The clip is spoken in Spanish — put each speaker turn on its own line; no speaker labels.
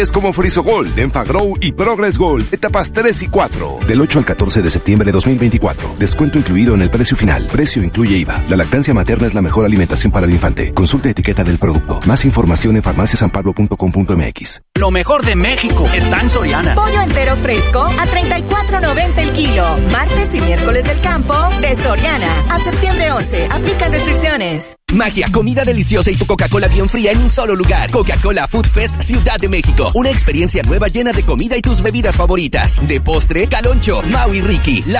Es como Frisogold, Enfagrow y Progress Gold, etapas 3 y 4. Del 8 al 14 de septiembre de 2024. Descuento incluido en el precio final. Precio incluye IVA. La lactancia materna es la mejor alimentación para el infante. Consulte etiqueta del producto. Más información en farmaciasanpablo.com.mx.
Lo mejor de México está en Soriana.
Pollo entero fresco a $34.90 el kilo. Martes y miércoles del campo de Soriana. A septiembre 11. Aplican restricciones.
Magia, comida deliciosa y tu Coca-Cola bien fría en un solo lugar. Coca-Cola Food Fest Ciudad de México. Una experiencia nueva llena de comida y tus bebidas favoritas. De postre, Caloncho, Mau y Ricky.